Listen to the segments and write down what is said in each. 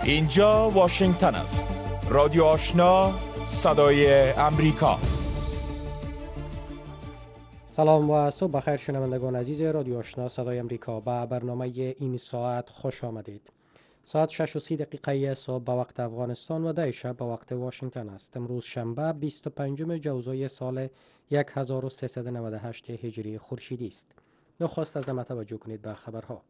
اینجا واشنگتن است. رادیو آشنا، صدای امریکا. سلام و صبح بخیر شنوندگان عزیز رادیو آشنا صدای امریکا. به برنامه این ساعت خوش آمدید. ساعت 6:30 صبح به وقت افغانستان و 10 شب به وقت واشنگتن است. امروز شنبه 25 جوزای سال 1398 هجری خورشیدی است. نخست از همه توجه کنید به خبرها.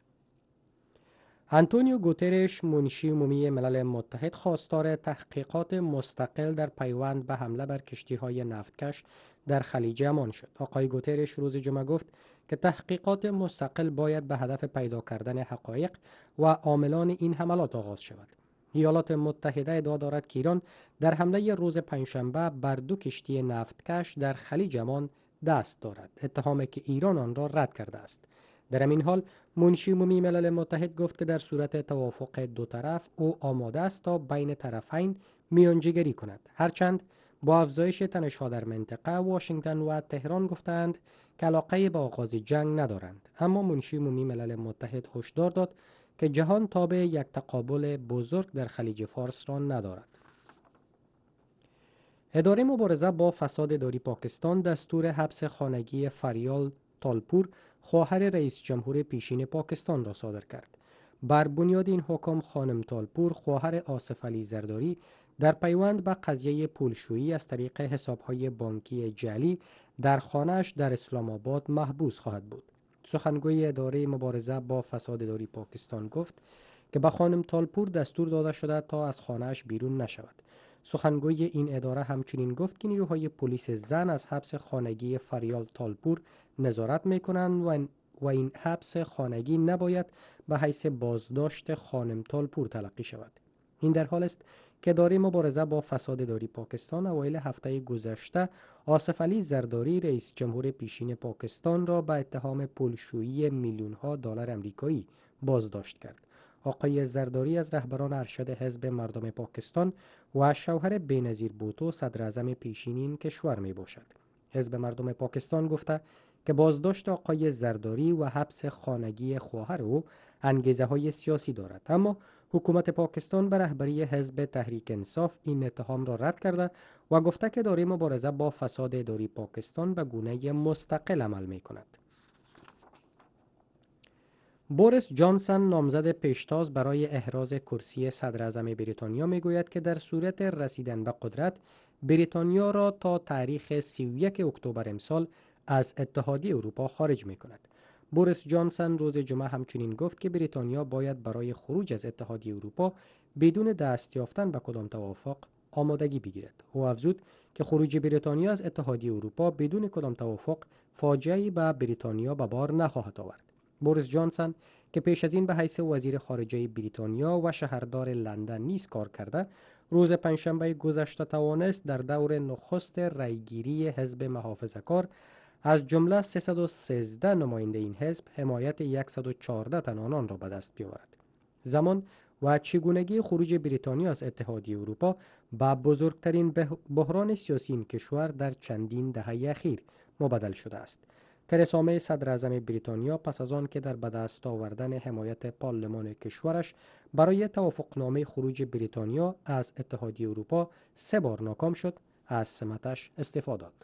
آنتونیو گوترش، منشی عمومی ملل متحد، خواستار تحقیقات مستقل در پیوند به حمله بر کشتی‌های نفتکش در خلیج عمان شد. آقای گوترش روز جمعه گفت که تحقیقات مستقل باید به هدف پیدا کردن حقایق و عاملان این حملات آغاز شود. ایالات متحده ادعا دارد که ایران در حمله روز پنجشنبه بر 2 کشتی نفتکش در خلیج عمان دست دارد، اتهامی که ایران آن را رد کرده است. در همین حال منشی عمومی ملل متحد گفت که در صورت توافق دو طرف او آماده است تا بین طرفین میانجیگری کند. هرچند با افزایش تنش‌ها در منطقه، واشنگتن و تهران گفتند که علاقه به آغاز جنگ ندارند، اما منشی عمومی ملل متحد هشدار داد که جهان تاب یک تقابل بزرگ در خلیج فارس را ندارد. اداره مبارزه با فساد اداری پاکستان دستور حبس خانگی فریال تالپور، خواهر رئیس جمهور پیشین پاکستان، را صادر کرد. بر بنیاد این حکم خانم تالپور، خواهر آصف علی زرداری، در پیوند به قضیه پولشویی از طریق حساب‌های بانکی جعلی در خانه‌اش در اسلام آباد محبوس خواهد بود. سخنگوی اداره مبارزه با فساد اداری پاکستان گفت که به خانم تالپور دستور داده شده تا از خانه‌اش بیرون نشود. سخنگوی این اداره همچنین گفت که نیروهای پلیس زن از حبس خانگی فریال تالپور نظارت می‌کنند و این حبس خانگی نباید به حیث بازداشت خانم تالپور تلقی شود. این در حال است که اداره مبارزه با فساد اداری پاکستان اوایل هفته گذشته آصف علی زرداری، رئیس جمهور پیشین پاکستان، را به اتهام پولشویی میلیون‌ها دلار آمریکایی بازداشت کرد. آقای زرداری از رهبران ارشد حزب مردم پاکستان و شوهر بینظیر بوتو صدر اعظم پیشین این کشور می باشد. حزب مردم پاکستان گفته که بازداشت آقای زرداری و حبس خانگی خواهر او انگیزه های سیاسی دارد، اما حکومت پاکستان به رهبری حزب تحریک انصاف این اتهام را رد کرده و گفته که اداره مبارزه با فساد اداری پاکستان به گونه مستقل عمل می کند. بوریس جانسون، نامزد پیشتاز برای احراز کرسی صدر اعظم بریتانیا، میگوید که در صورت رسیدن به قدرت، بریتانیا را تا تاریخ 31 اکتبر امسال از اتحادیه اروپا خارج می کند. بوریس جانسون روز جمعه همچنین گفت که بریتانیا باید برای خروج از اتحادیه اروپا بدون دست یافتن به کدام توافق آمادگی بگیرد. او افزود که خروج بریتانیا از اتحادیه اروپا بدون کدام توافق فاجعه‌ای به بریتانیا به بار نخواهد آورد. بوریس جانسون که پیش از این به حیث وزیر خارجه بریتانیا و شهردار لندن نیز کار کرده، روز پنجشنبه گذشته توانست در دور نخست رأیگیری حزب محافظه‌کار از جمله 313 نماینده این حزب حمایت 114 تن آنان را به دست بیاورد. زمان و چگونگی خروج بریتانیا از اتحادیه اروپا به بزرگترین بحران سیاسی این کشور در چندین دهه اخیر مبدل شده است. ترسا می، صدر اعظم بریتانیا، پس از آن که در به دست آوردن حمایت پارلمان کشورش برای توافقنامه خروج بریتانیا از اتحادیه اروپا 3 بار ناکام شد، از سمتش استعفا داد.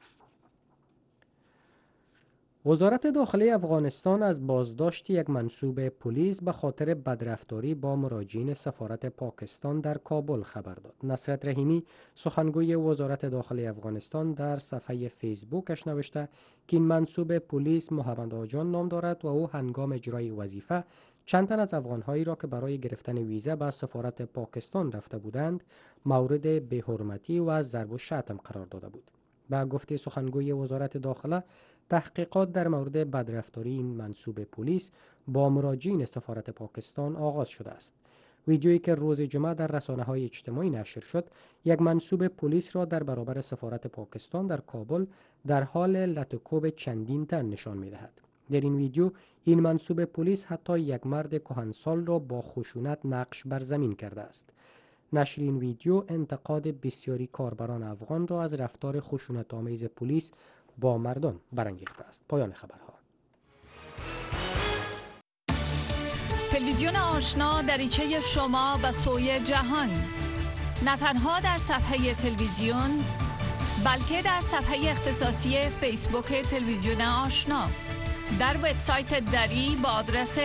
وزارت داخلی افغانستان از بازداشت یک منصوب پلیس به خاطر بدرفتاری با مراجعین سفارت پاکستان در کابل خبر داد. نصرت رحیمی، سخنگوی وزارت داخلی افغانستان، در صفحه فیسبوکش نوشته که این منصوب پلیس محمد آجان نام دارد و او هنگام اجرای وظیفه چند تن از افغانهایی را که برای گرفتن ویزا به سفارت پاکستان رفته بودند مورد بی‌حرمتی و ضرب و شتم قرار داده بود. به گفته سخنگوی وزارت داخله، تحقیقات در مورد بدرفتاری این منصوب پلیس با مراجعین سفارت پاکستان آغاز شده است. ویدیویی که روز جمعه در رسانه‌های اجتماعی نشر شد، یک منصوب پلیس را در برابر سفارت پاکستان در کابل در حال لطوکوب چندین تن نشان می‌دهد. در این ویدیو این منصوب پلیس حتی یک مرد کهنسال را با خشونت نقش بر زمین کرده است. نشر این ویدیو انتقاد بسیاری کاربران افغان را از رفتار خشونت‌آمیز پلیس با مردم برانگیخته است. پایان خبرها. تلویزیون آشنا دریچه شما به سوی جهان، نه تنها در صفحه تلویزیون بلکه در صفحه اختصاصی فیسبوک تلویزیون آشنا، در وبسایت دری با آدرس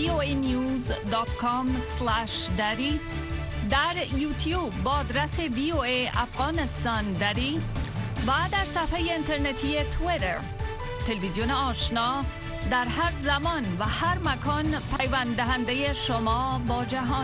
voanews.com/dari، در یوتیوب با آدرس VOA افغانستان دری و در صفحه اینترنتی توییتر. تلویزیون آشنا در هر زمان و هر مکان پیوند دهنده شما با جهان.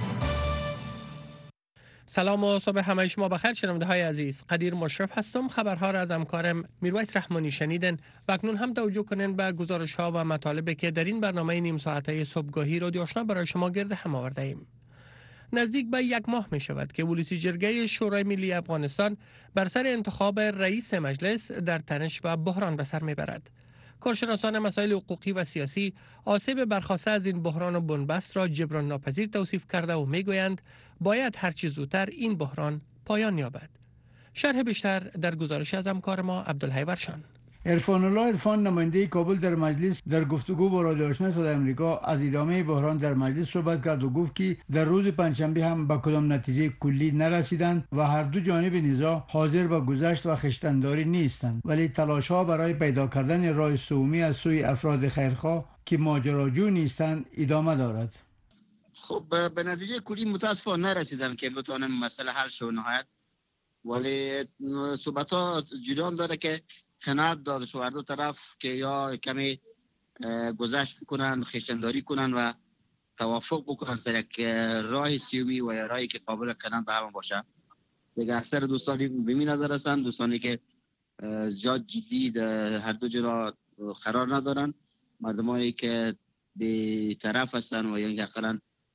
سلام و صبح همه شما بخیر شنونده های عزیز. قدیر مشرف هستم. خبرها را از همکارم میرویس رحمانی شنیدن و اکنون هم توجه کنین به گزارش ها و مطالبی که در این برنامه نیم ساعته صبحگاهی رادیو آشنا برای شما گرد هم آورده ایم. نزدیک به یک ماه می شود که ولسی جرگه شورای ملی افغانستان بر سر انتخاب رئیس مجلس در تنش و بحران به سر می برد. کارشناسان مسائل حقوقی و سیاسی آسیب برخاسته از این بحران و بنبست را جبران ناپذیر توصیف کرده و می گویند باید هرچی زودتر این بحران پایان یابد. شرح بیشتر در گزارش از همکار ما عبدالحی ورشان. عرفان الله عرفان نماینده کابل در مجلس در گفتگو با رادیو آشنا صدای آمریکا از ادامه بحران در مجلس صحبت کرد و گفت که در روز پنجشنبه هم به کدام نتیجه کلی نرسیدند و هر دو جانب نزاع حاضر به گذشت و خویشتن‌داری نیستند، ولی تلاش‌ها برای پیدا کردن راه سومی از سوی افراد خیرخواه که ماجراجو نیستند ادامه دارد. خب به نتیجه کلی متاسفانه نرسیدن که بتونه مسئله حل شود نهایت، ولی صحبت‌ها جریان داره که قناعت داده شو هر دو طرف که یا کمی گذشت بکنن، خویشتن‌داری کنن و توافق بکنن سر یک راه سیومی و یا راهی که قابل قناعت به همه باشه. دیگه اکثر دوستانی به می نظر هستند، دوستانی که زیاد جدی هر دو جرا قرار ندارن، مردمایی که به طرف هستن و یا اینکه اقلا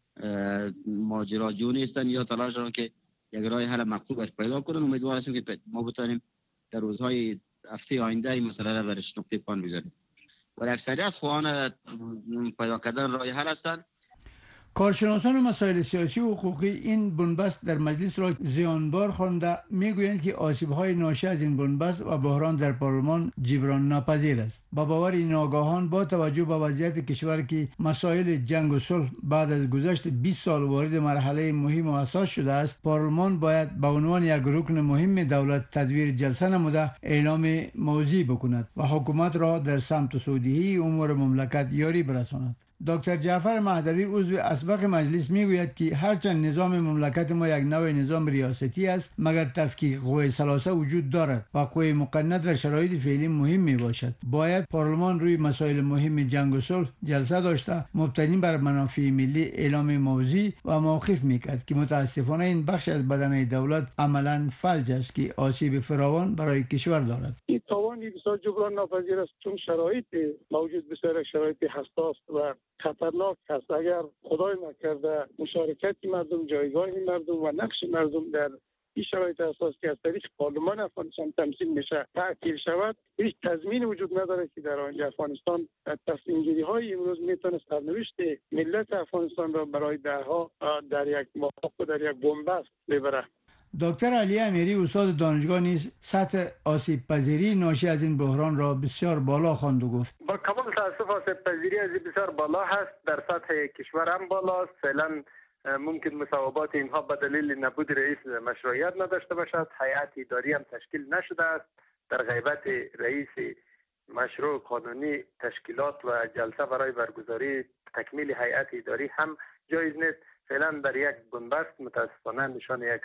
ماجراجو نیستن یا تلاش دارن که یک راه حل مقبول باش پیدا کنن. امیدوار هستیم که ما بتونیم در روزهای هفته آینده این مسئله را برش نقطه پایان بذاریم. ولی اکثریت خواهان پیدا کردن راه حل هستند. کارشناسان مسائل سیاسی و حقوقی این بنبست در مجلس را زیانبار خوانده میگویند که آسیب‌های ناشی از این بنبست و بحران در پارلمان جبران ناپذیر است. با باور این آگاهان با توجه به وضعیت کشور که مسائل جنگ و صلح بعد از گذشت 20 سال وارد مرحله مهم و حساس شده است، پارلمان باید به عنوان یک رکن مهم دولت تدویر جلسه نموده اعلام موضوع بکند و حکومت را در سمت سودی امور مملکت یاری برساند. دکتر جعفر مهدوی عضو اسبق مجلس میگوید که هرچند نظام مملکت ما یک نوع نظام ریاستی است، مگر تفکیک قوه ثلاثه وجود دارد و قوه مقننه در شرایط فعلی مهم می باشد. باید پارلمان روی مسائل مهم جنگ و صلح جلسه داشته مبتنی بر منافع ملی اعلام موضوع و موقف میکرد که متاسفانه این بخش از بدنه دولت عملا فلج است که آسیب فراوان برای کشور دارد. این توانی بسیار جبران ناپذیر است، چون شرایط موجود بسیار شرایط حساس و خطرناک است. اگر خدای نکرده مشارکت مردم، جایگاه مردم و نقش مردم در این شرایط اساسی که از طریق پارلمان افغانستان تمثیل میشه تعطیل شود، هیچ تضمین وجود نداره که در آینده افغانستان تصمیم گیری های امروز میتونه سرنوشت ملت افغانستان را برای دهها در یک موقف و در یک بنبست ببره. دکتر علی امیری استاد دانشگاه نیز سطح آسیب پذیری ناشی از این بحران را بسیار بالا خواند و گفت با کمال تاسف آسیب پذیری از بسیار بالا هست، در سطح کشور هم بالاست. فعلا ممکن مصوبات اینها به دلیل نبود رئیس مشروعیت نداشته باشد. هیئت اداری هم تشکیل نشده است. در غیبت رئیس مشروع قانونی تشکیلات و جلسه برای برگزاری تکمیل هیئت اداری هم جایز نیست. فعلا در یک بنبست متاسفانه نشان یک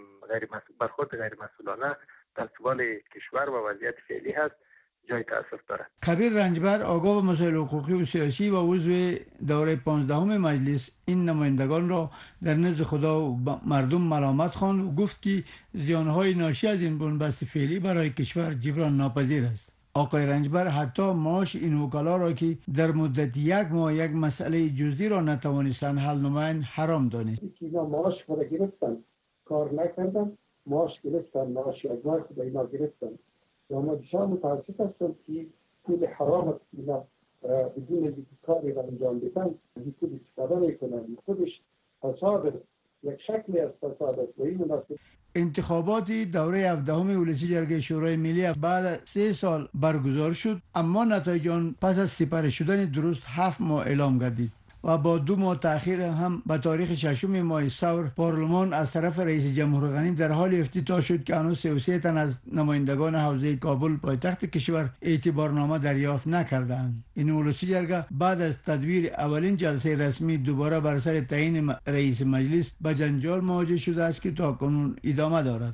برخورد غیر مسئولانه در قبال کشور و وضعیت فعلی هست، جای تأسف دارد. خبیر رنجبر آگاه به مسائل حقوقی و سیاسی و عضو دوره 15 مجلس این نمایندگان را در نزد خدا و مردم ملامت خواند و گفت که زیانهای ناشی از این بنبست فعلی برای کشور جبران ناپذیر است. آقای رنجبر حتی معاش این وکلا را که در مدت یک ماه یک مسئله جزئی را نتوانستند حل نمایند حرام دانست. اینا معاش خود گرفتن، کار نکردن، معاش گرفتن، معاش یک ماه خود اینا گرفتن. و ما بسیار متاسف هستم که پول حرام است اینا بدون اینکه کاری را انجام بدن از پول استفاده میکنن. خودش فساد، یک شکلی از فساد است و این مناسب. انتخابات دوره 17 ولسی جرگه شورای ملی بعد از 3 سال برگزار شد، اما نتایج آن پس از سپری شدن درست 7 ماه اعلام گردید. و با 2 ماه تأخیر هم به تاریخ 6 ماه سور پارلمان از طرف رئیس جمهور غنی در حال افتتاح شد که هنوز 33 تن از نمایندگان حوزه کابل پایتخت کشور اعتبارنامه دریافت نکردند. این ولسی جرگه بعد از تدویر اولین جلسه رسمی دوباره بر سر تعیین رئیس مجلس به جنجال مواجه شده است که تاکنون ادامه دارد.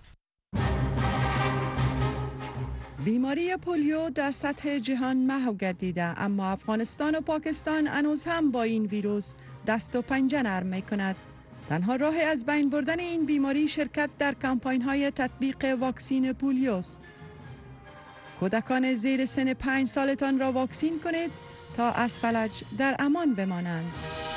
بیماری پولیو در سطح جهان محو گردیده، اما افغانستان و پاکستان هنوز هم با این ویروس دست و پنجه نرم می کند. تنها راه از بین بردن این بیماری شرکت در کمپاین های تطبیق واکسین پولیو است. کودکان زیر سن 5 سالتان را واکسین کنید تا از فلج در امان بمانند.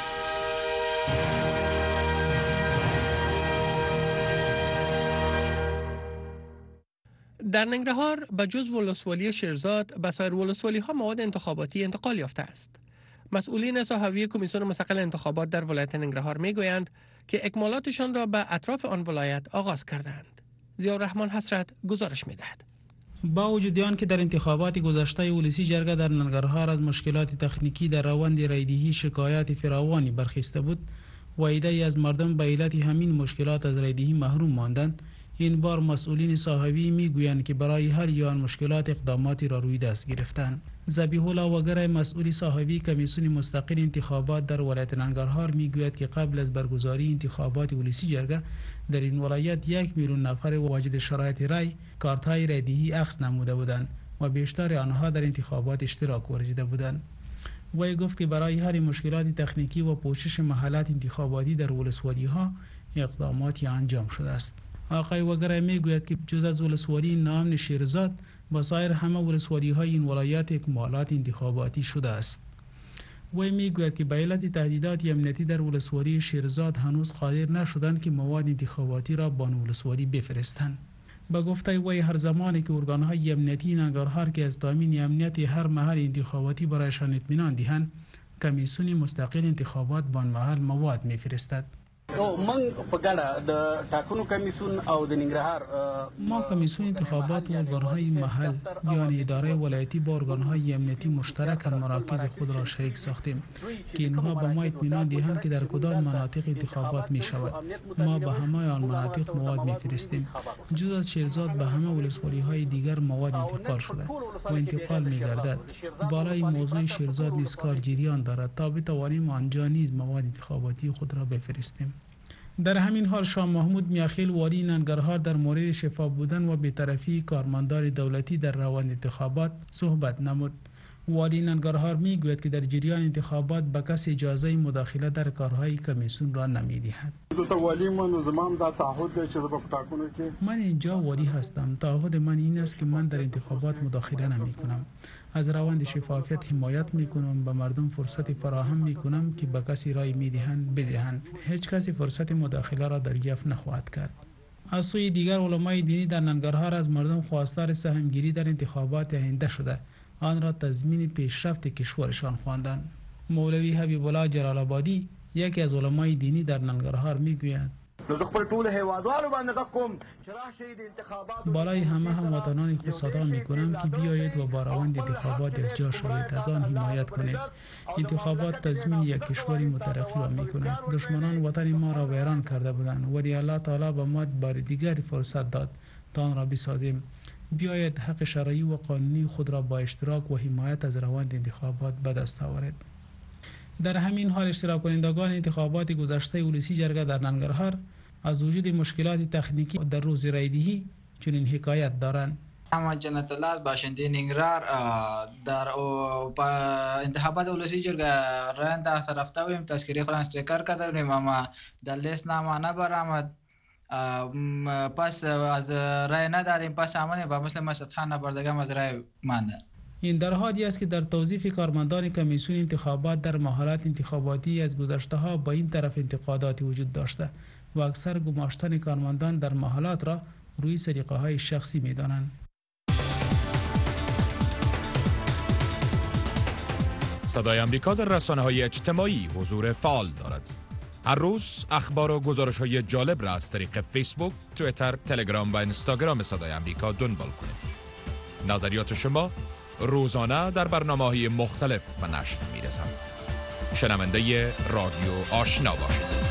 در ننگرهار به جز ولسوالی شیرزاد به سایر ولسوالی ها مواد انتخاباتی انتقال یافته است. مسئولین صحوی کمیسیون مستقل انتخابات در ولایت ننگرهار میگویند که اکمالاتشان را به اطراف آن ولایت آغاز کردند. ضیاءالرحمن حسرت گزارش میدهد. با وجود آن که در انتخابات گذشته ولسی جرگه در ننگرهار از مشکلات تکنیکی در روند رایدهی شکایات فراوانی برخاسته بود و عده‌ای از مردم به علت همین مشکلات از رایدهی محروم ماندند، این بار مسئولین صحوی میگویند که برای حل آن مشکلات اقداماتی را روی دست گرفتند. ذبیح الله وگر مسئول صحوی کمیسیون مستقل انتخابات در ولایت ننگرهار میگوید که قبل از برگزاری انتخابات ولسی جرگه در این ولایت 1 میلیون نفر واجد شرایط رای کارت‌های رایدهی اخذ نموده بودند و بیشتر آنها در انتخابات اشتراک ورزیده بودند. وی گفت که برای حل مشکلات تکنیکی و پوشش محلات انتخاباتی در ولسوالی‌ها اقداماتی انجام شده است. آقای وگرای میگوید که جز از ولسوالی نام شیرزاد با سایر همه ولسوالی‌های این ولایت اکمالات انتخاباتی شده است. وی میگوید که به علت تهدیدات امنیتی در ولسوالی شیرزاد هنوز قادر نشدند که مواد انتخاباتی را به ولسوالی بفرستند. به گفته وی هر زمانی که ارگان‌های امنیتی ننگرهار که از تامین امنیت هر محل انتخاباتی برایشان اطمینان دهند، کمیسیون مستقل انتخابات به آن محل مواد میفرستد. ما کمیسیون انتخابات و ارگان‌های محل یعنی اداره ولایتی با ارگان‌های امنیتی مشترکاً مراکز خود را شریک ساختیم که اینها به ما اطمینان دهند که در کدام مناطق انتخابات می شود. ما به همه آن مناطق مواد می‌فرستیم. جز از شیرزاد به همه ولسوالی‌های دیگر مواد انتقال شده و انتقال می‌گردد. بالای موضوع شیرزاد نیز کار جریان دارد تا بتوانیم آنجا نیز مواد انتخاباتی خود را بفرستیم. در همین حال شاه محمود میاخیل والی ننگرهار در مورد شفاف بودن و بی‌طرفی کارمندان دولتی در روند انتخابات صحبت نمود. والی ننگرهار میگوید که در جریان انتخابات به کسی اجازه مداخله در کارهای کمیسیون را نمیدهد. من اینجا والی هستم. تعهد من این است که من در انتخابات مداخله نمی کنم. از روند شفافیت حمایت می کنم. به مردم فرصت فراهم می کنم که به کسی رای می دهند بدهند. هیچ کسی فرصت مداخله را دریافت نخواهد کرد. از سوی دیگر علمای دینی در ننگرهار از مردم خواستار سهمگیری در انتخابات آینده شده آن را تضمین پیشرفت کشورشان خواندند. مولوی حبیب الله جلال آبادی یکی از علمای دینی در ننگرهار میگوید بالای همه هموطنان خود صدا میکنم که بیایید و با روند انتخابات یکجا شوید، از آن حمایت کنید. انتخابات تضمین یک کشوری مترقی را میکند. دشمنان وطن ما را ویران کرده بودند ولی الله تعالی به ما بار دیگری فرصت داد تا آن را بسازیم. بیاید حق شرعی و قانونی خود را با اشتراک و حمایت از روند انتخابات به دست آورید. در همین حال اشتراک کنندگان انتخابات گذشته ولسی جرگه در ننگرهار از وجود مشکلات تکنیکی در روز رایدهی چنین حکایت دارند. محمد جنت الله باشنده ننگرهار در انتخابات ولسی جرگه رای دست رفته بودیم، تذکره خود استکار کرده بودیم اما در لیست نام نبرآمد. پس از رای ندادیم، پس آمدیم با مثل مسعود خان نبردگان از رای مانده. این در حالی است که در توظیف کارمندان کمیسیون انتخابات در مرحله انتخاباتی از گذشته‌ها با این طرف انتقاداتی وجود داشته و اکثر گماشتن کارمندان در محلات را روی سلیقه‌های شخصی می‌دانند. صدای آمریکا در رسانه‌های اجتماعی حضور فعال دارد. هر روز اخبار و گزارش‌های جالب را از طریق فیسبوک، توییتر، تلگرام و اینستاگرام صدای آمریکا دنبال کنید. نظریات شما روزانه در برنامه‌های مختلف به نشر می‌رسند. شنونده رادیو آشنا باشید.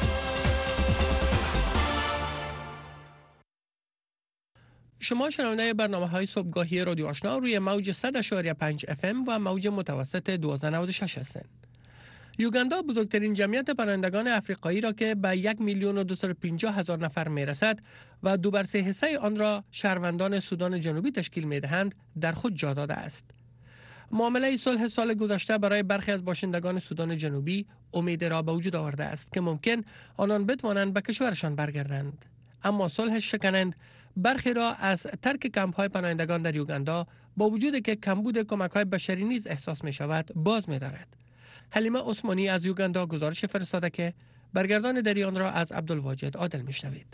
شما شنونده برنامه‌های صبحگاهی رادیو آشنا روی موج 100.5 FM و موج متوسط 1296 هستند. یوگاندا بزرگترین جمعیت پناهندگان افریقایی را که به 1,250,000 نفر میرسد و 2/3 آن را شهروندان سودان جنوبی تشکیل میدهند در خود جا داده است. معامله صلح سال گذشته برای برخی از باشندگان سودان جنوبی امید را به وجود آورده است که ممکن آنان بتوانند به کشورشان برگردند. اما صلح شکنند برخی را از ترک کمپ‌های پناهندگان در یوگاندا با وجودی که کمبود کمک‌های بشری نیز احساس می‌شود باز می‌دارد. حلیمه عثمانی از یوگاندا گزارش فرستاده که برگردان دری آن را از عبدالواجد عادل می‌شنوید.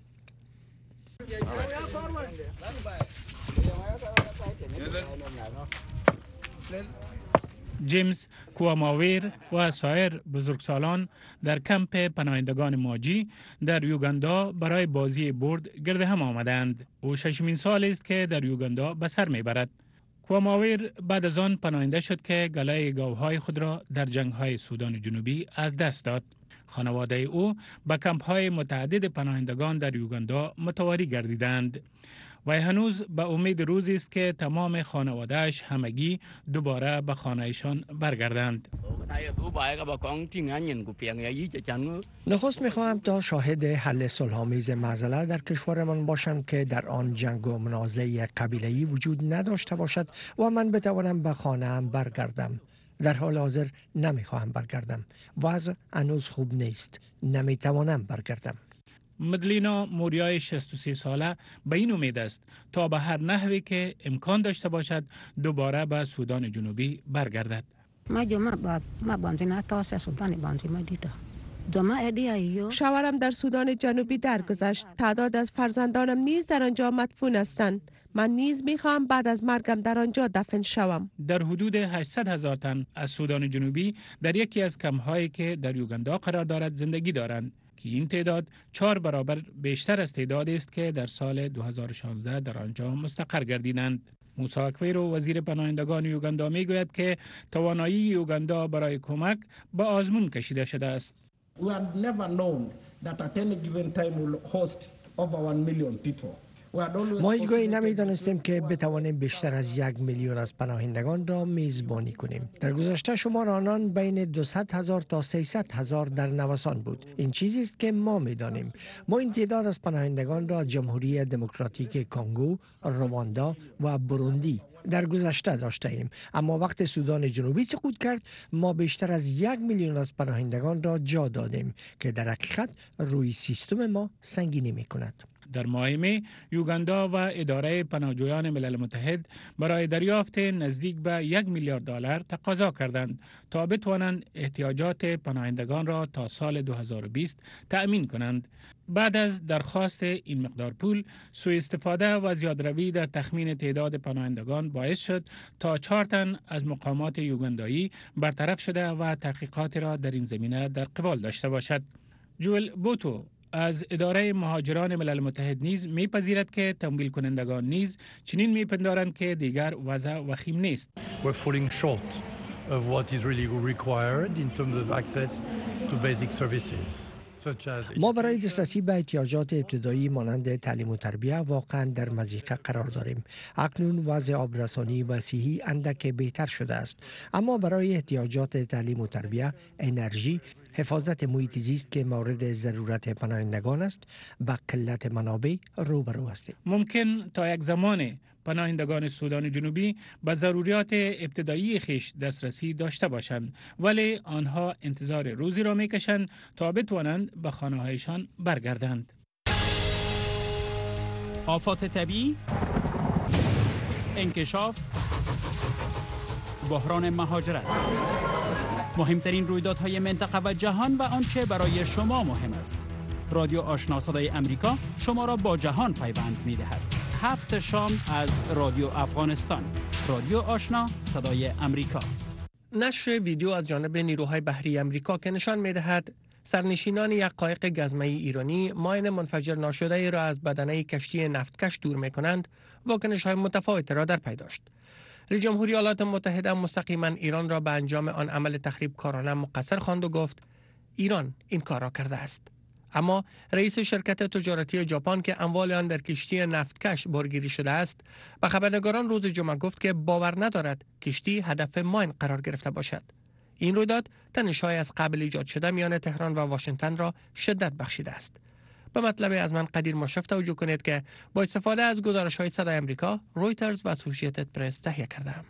جیمز کواماویر و سایر بزرگسالان در کمپ پناهندگان ماجی در یوگاندا برای بازی برد گرد هم آمدند. او 6مین سال است که در یوگاندا به سر میبرد. کواماویر بعد از آن پناهنده شد که گلای گاوهای خود را در جنگ‌های سودان جنوبی از دست داد. خانواده او به کمپ‌های متعدد پناهندگان در یوگاندا متواری گردیدند و هنوز به امید روزی است که تمام خانواده‌اش همگی دوباره به خانه‌شان برگردند. نخست می‌خواهم تا شاهد حل صلح‌آمیز معضله در کشورمان باشم که در آن جنگ و منازعه قبیله‌ای وجود نداشته باشد و من بتوانم به خانه‌ام برگردم. در حال حاضر نمی‌خواهم برگردم. وضع هنوز خوب نیست. نمی‌توانم برگردم. مدلینا موریای 63 ساله به این امید است تا به هر نحوی که امکان داشته باشد دوباره به سودان جنوبی برگردد. شوهرم در سودان جنوبی درگذشت. تعداد از فرزندانم نیز در آنجا مدفون هستند. من نیز میخواهم بعد از مرگم در آنجا دفن شوم. در حدود 800,000 تن از سودان جنوبی در یکی از کمپ‌هایی که در یوگاندا قرار دارد زندگی دارند که این تعداد 4 برابر بیشتر از تعدادی است که در سال 2016 در آنجا مستقر گردیدند. موسی اکویرو وزیر پناهندگان یوگاندا میگوید که توانایی یوگاندا برای کمک به آزمون کشیده شده است. We had never known that at any given time we'll host over 1 million people. ما هیچگاهی نمی‌دانستیم که بتوانیم بیشتر از 1 میلیون از پناهندگان را میزبانی کنیم. در گذشته شمار آنان بین 200,000 تا 300,000 در نوسان بود. این چیزی است که ما می‌دانیم. ما این تعداد از پناهندگان را جمهوری دموکراتیک کنگو، رواندا و بروندی در گذشته داشته ایم، اما وقت سودان جنوبی سقوط کرد ما بیشتر از 1 میلیون از پناهندگان را جا دادیم که در حقیقت روی سیستم ما سنگینی می‌کند. در ماه می یوگاندا و اداره پناهجویان ملل متحد برای دریافت نزدیک به 1 میلیارد دلار تقاضا کردند تا بتوانند احتیاجات پناهندگان را تا سال 2020 تأمین کنند. بعد از درخواست این مقدار پول، سوء استفاده و زیادروی در تخمین تعداد پناهندگان باعث شد تا 4 تن از مقامات یوگاندایی برطرف شده و تحقیقات را در این زمینه در قبال داشته باشد. جوئل بوتو از اداره مهاجران ملل متحد نیز میپذیرد که تمویل کنندگان نیز چنین میپندارند که دیگر وضع وخیم نیست. We're falling short of what is really required in terms of access to basic services. ما برای دسترسی به احتیاجات ابتدایی مانند تعلیم و تربیت واقعا در مضیقه قرار داریم. اکنون وضع آبرسانی و صحی اندک بهتر شده است، اما برای احتیاجات تعلیم و تربیت، انرژی، حفاظت محیط زیست که مورد ضرورت پناهندگان است، با قلت منابع روبرو هستیم. ممکن تا یک زمان پناهندگان سودان جنوبی به ضروریات ابتدایی خیش دسترسی داشته باشند، ولی آنها انتظار روزی را میکشند تا بتوانند به خانه‌هایشان برگردند. آفات طبیعی، انکشاف، بحران مهاجرت، مهمترین رویدادهای منطقه و جهان و آنچه برای شما مهم است. رادیو آشنا صدای امریکا شما را با جهان پیوند می‌دهد. 7 شام از رادیو افغانستان. رادیو آشنا صدای امریکا. نشر ویدیو از جانب نیروهای بحری امریکا که نشان می‌دهد سرنشینان یک قایق گزمه‌ای ایرانی ماین منفجر ناشده را از بدنه کشتی نفتکش دور می‌کنند، واکنش‌های متفاوتی را در پی داشت. رئیس جمهوری ایالات متحده مستقیما ایران را به انجام آن عمل تخریبکارانه مقصر خواند و گفت ایران این کار را کرده است. اما رئیس شرکت تجارتی ژاپن که اموال آن در کشتی نفتکش بارگیری شده است، به خبرنگاران روز جمعه گفت که باور ندارد کشتی هدف ماین قرار گرفته باشد. این رویداد تنش‌های از قبل ایجاد شده میان تهران و واشنگتن را شدت بخشیده است. به مطلب از من قدیر مشرف توجه کنید که با استفاده از گزارش‌های صدای آمریکا، رویترز و اسوسییتد پرس تهیه کردم.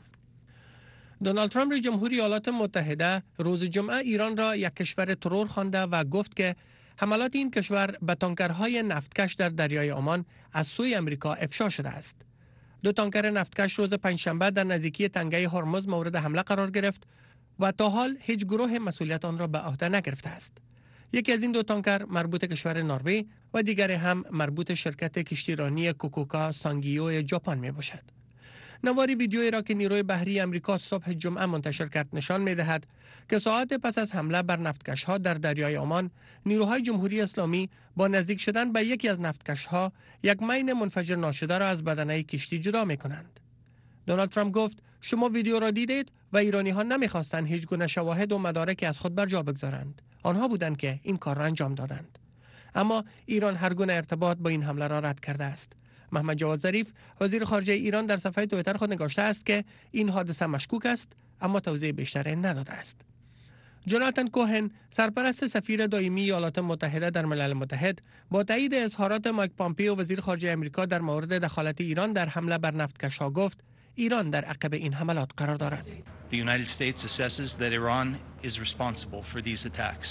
دونالد ترامپ رئیس جمهوری ایالات متحده روز جمعه ایران را یک کشور ترور خوانده و گفت که حملات این کشور به تانکرهای نفتکش در دریای عمان از سوی آمریکا افشا شده است. 2 تانکر نفتکش روز پنجشنبه در نزدیکی تنگه هرمز مورد حمله قرار گرفت و تا حال هیچ گروه مسئولیت آن را به عهده نگرفته است. یکی از این 2 تانکر مربوط کشور نروژ و دیگری هم مربوط شرکت کشتیرانی کوکوکا سانگیو ژاپن می باشد. نواری ویدیویی را که نیروی بحری آمریکا صبح جمعه منتشر کرد نشان می دهد که ساعات پس از حمله بر نفتکش‌ها در دریای عمان، نیروهای جمهوری اسلامی با نزدیک شدن به یکی از نفتکش‌ها یک مین منفجر ناشده را از بدنه کشتی جدا می کنند. دونالد ترامپ گفت شما ویدیو را دیدید و ایرانی‌ها نمی‌خواستند هیچ گونه شواهد و مدارکی از خود بر جا بگذارند. آنها بودند که این کار را انجام دادند. اما ایران هر گونه ارتباط با این حمله را رد کرده است. محمد جواد ظریف وزیر خارجه ایران در صفحه توییتر خود نگاشته است که این حادثه مشکوک است اما توضیح بیشتری نداده است. جوناتان کوهن سرپرست سفیر دائمی ایالات متحده در ملل متحد با تایید اظهارات مایک پامپئو وزیر خارجه آمریکا در مورد دخالت ایران در حمله بر نفتکش‌ها گفت ایران در عقب این حملات قرار دارد. The United States assesses that Iran is responsible for these attacks.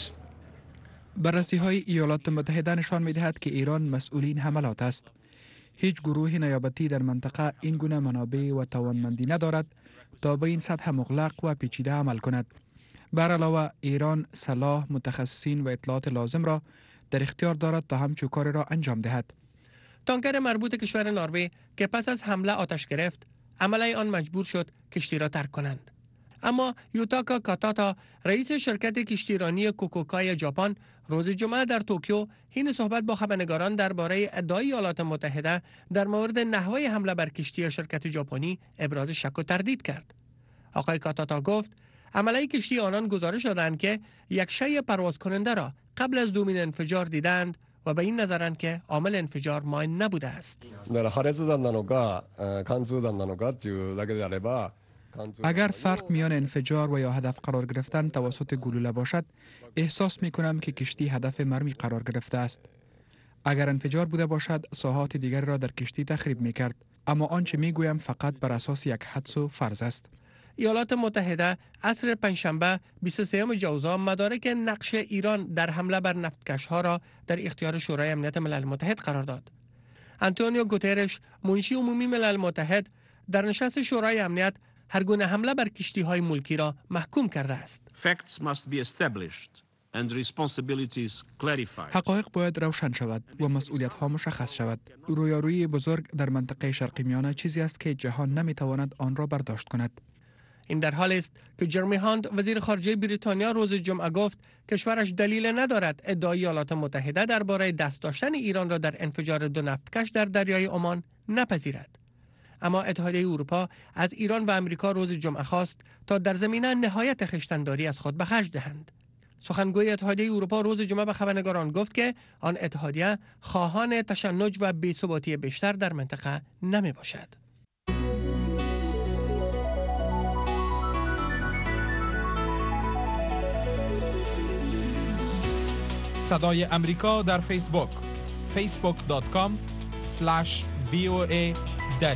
بررسی‌های ایالات متحده نشان می‌دهد که ایران مسئول این حملات است. هیچ گروه نیابتی در منطقه این گونه منابع و توانمندی ندارد تا به این سطح مغلق و پیچیده عمل کند. بر علاوه ایران سلاح، متخصصین و اطلاعات لازم را در اختیار دارد تا همچون کار را انجام دهد. تانکر مربوط کشور نروژ که پس از حمله آتش گرفت، عمله آن مجبور شد کشتی را ترک کنند. اما یوتاکا کاتاتا رئیس شرکت کشتیرانی کوکوکای ژاپن روز جمعه در توکیو حین صحبت با خبرنگاران درباره ادعای ایالات متحده در مورد نحوه حمله بر کشتی شرکت ژاپنی ابراز شک و تردید کرد. آقای کاتاتا گفت عمله کشتی آنان گزارش دادند که یک شی پرواز کننده را قبل از دومین انفجار دیدند و به این نظرند که عامل انفجار ماین نبوده است. اگر فرق میان انفجار و یا هدف قرار گرفتن توسط گلوله باشد، احساس می کنم که کشتی هدف مرمی قرار گرفته است. اگر انفجار بوده باشد، ساحات دیگر را در کشتی تخریب می کرد. اما آنچه می گویم فقط بر اساس یک حدس و فرض است. ایالات متحده عصر پنجشنبه 23 جوزا مدارک نقش ایران در حمله بر نفتکش‌ها را در اختیار شورای امنیت ملل متحد قرار داد. آنتونیو گوترش منشی عمومی ملل متحد در نشست شورای امنیت هر گونه حمله بر کشتی‌های ملکی را محکوم کرده است. حقایق باید روشن شود و مسئولیت‌ها مشخص شود. رویارویی بزرگ در منطقه شرق میانه چیزی است که جهان نمی‌تواند آن را برداشت کند. این در حالی است که جرمی هاند وزیر خارجه بریتانیا روز جمعه گفت کشورش دلیل ندارد ادعای ایالات متحده درباره دست داشتن ایران را در انفجار 2 نفتکش در دریای عمان نپذیرد. اما اتحادیه اروپا از ایران و آمریکا روز جمعه خواست تا در زمینه نهایت خویشتن‌داری از خود به خرج دهند. سخنگوی اتحادیه اروپا روز جمعه به خبرنگاران گفت که آن اتحادیه خواهان تشنج و بی‌ثباتی بیشتر در منطقه نمی باشد. صدای امریکا در فیسبوک facebook.com/VOA دری.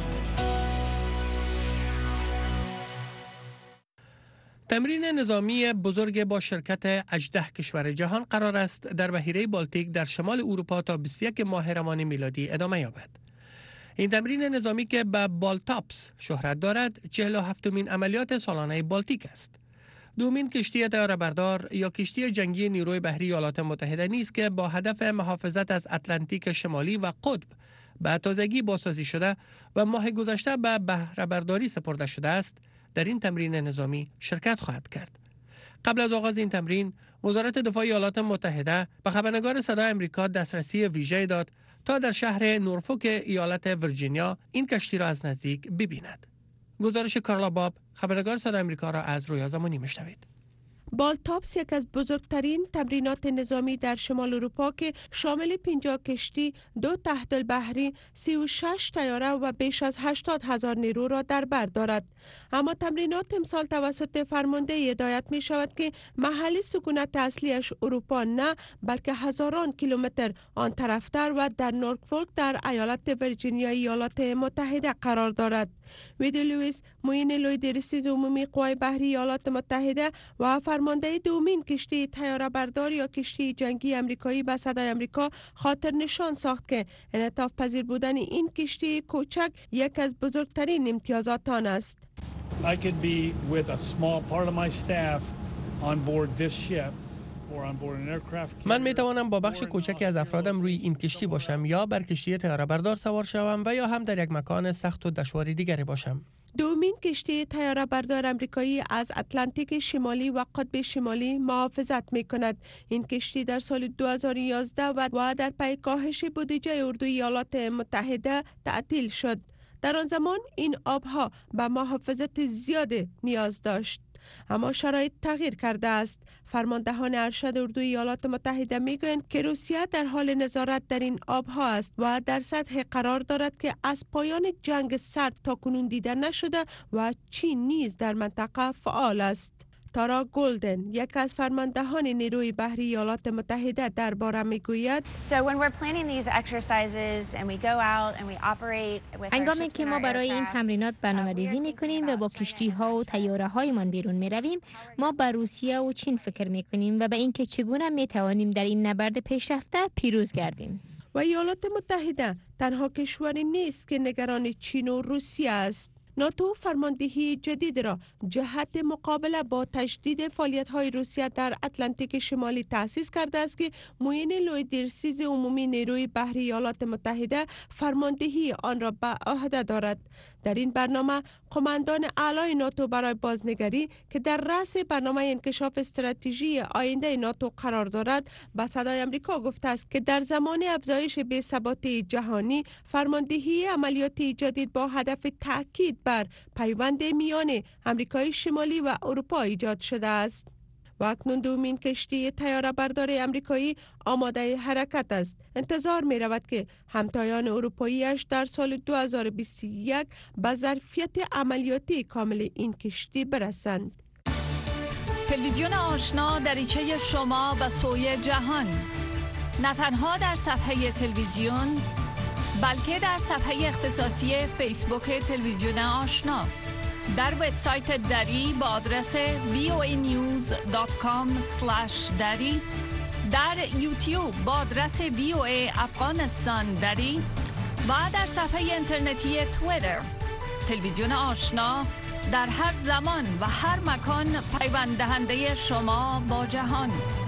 تمرین نظامی بزرگ با شرکت 18 کشور جهان قرار است در بحیره بالتیک در شمال اروپا تا 21 ماه روان میلادی ادامه یابد. این تمرین نظامی که به بالتاپس شهرت دارد 47مین عملیات سالانه بالتیک است. دومین کشتی طیاره‌بردار یا کشتی جنگی نیروی بحری ایالات متحده نیست که با هدف محافظت از اتلانتیک شمالی و قطب به تازگی بازسازی شده و ماه گذشته به بهره‌برداری سپرده شده است، در این تمرین نظامی شرکت خواهد کرد. قبل از آغاز این تمرین، وزارت دفاع ایالات متحده به خبرنگار صدای آمریکا دسترسی ویژه‌ای داد تا در شهر نورفوک ایالت ویرجینیا این کشتی را از نزدیک ببیند. گزارش کارلا باب، خبرنگار صدای آمریکا را از رویا زمانی میشنوید. بالتاپس یک از بزرگترین تمرینات نظامی در شمال اروپا که شامل 50 کشتی، 2 تحت البحری، 36 طیاره و بیش از 80,000 نیرو را در بر دارد. اما تمرینات امسال توسط فرمانده هدایت می شود که محل سکونت اصلیش اروپا نه، بلکه هزاران کیلومتر آن طرفتر و در نورفولک در ایالت ویرجینیا ایالات متحده قرار دارد. ویدی لوئیس، معین لویدرسیز عمومی قوای بحری ایالات متحده و فرمانده دومین کشتی طیاره بردار یا کشتی جنگی امریکایی به صدای آمریکا خاطر نشان ساخت که انعطاف پذیر بودن این کشتی کوچک یک از بزرگترین امتیازات آن است. I could be with a small part of my staff on board this ship. من می توانم با بخش کوچکی از افرادم روی این کشتی باشم یا بر کشتی طیاره بردار سوار شوم و یا هم در یک مکان سخت و دشواری دیگری باشم. دومین کشتی طیاره بردار امریکایی از اتلانتیک شمالی و قطب شمالی محافظت می کند. این کشتی در سال 2011 و در پی کاهش بودجه اردوی ایالات متحده تعطیل شد. در آن زمان این آبها به محافظت زیاد نیاز داشت. اما شرایط تغییر کرده است. فرماندهان ارشد اردوی ایالات متحده میگویند که روسیه در حال نظارت در این آبها است و در سطح قرار دارد که از پایان جنگ سرد تاکنون دیده نشده و چین نیز در منطقه فعال است. تارا گلدن، یک از فرماندهان نیروی بحری ایالات متحده درباره میگوید هنگامی که ما برای این تمرینات برنامه‌ریزی می‌کنیم و با کشتی‌ها و طیاره‌هایمان بیرون می‌رویم، ما به روسیه و چین فکر می‌کنیم و به اینکه چگونه می‌توانیم در این نبرد پیشرفته پیروز گردیم. و ایالات متحده تنها کشوری نیست که نگران چین و روسیه است. ناتو فرماندهی جدید را جهت مقابله با تشدید فعالیت‌های روسیه در اتلانتیک شمالی تأسیس کرده است که معین لویدرسیز عمومی نیروی بحری ایالات متحده فرماندهی آن را به عهده دارد. در این برنامه قماندان اعلای ناتو برای بازنگری که در رأس برنامه انکشاف استراتژی آینده ناتو قرار دارد به صدای آمریکا گفته است که در زمان افزایش بی‌ثباتی جهانی فرماندهی عملیاتی جدید با هدف تاکید بر پیوند میان آمریکای شمالی و اروپا ایجاد شده است. و اکنون دومین کشتی طیاره بردار امریکایی آماده حرکت است. انتظار می رود که همتایان اروپاییش در سال 2021 به ظرفیت عملیاتی کامل این کشتی برسند. تلویزیون آشنا دریچه شما به سوی جهان، نه تنها در صفحه تلویزیون بلکه در صفحه اختصاصی فیسبوک تلویزیون آشنا، در وبسایت دری با آدرس voanews.com/dari، در یوتیوب با آدرس VOA افغانستان دری و در صفحه اینترنتی توییتر. تلویزیون آشنا در هر زمان و هر مکان پیوند دهنده شما با جهان.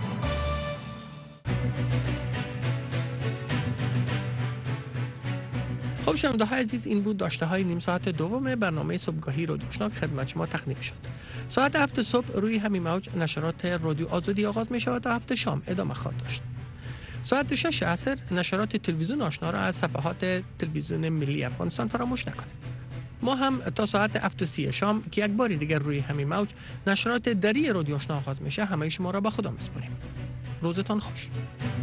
خب شنونده های عزیز، این بود داشته های نیم ساعت دوم برنامه صبحگاهی رادیو آشنا که خدمت شما تقدیم شد. ساعت 7 صبح روی همین موج نشرات رادیو آزادی آغاز می شود تا 7 شام ادامه خواهد داشت. ساعت 6 عصر نشرات تلویزیون آشنا را از صفحات تلویزیون ملی افغانستان فراموش نکنید. ما هم تا ساعت 7:30 شام که یک بار دیگر روی همین موج نشرات دری رادیو آشنا آغاز میشه همه شما را به خدا میسپاریم. روزتان خوش.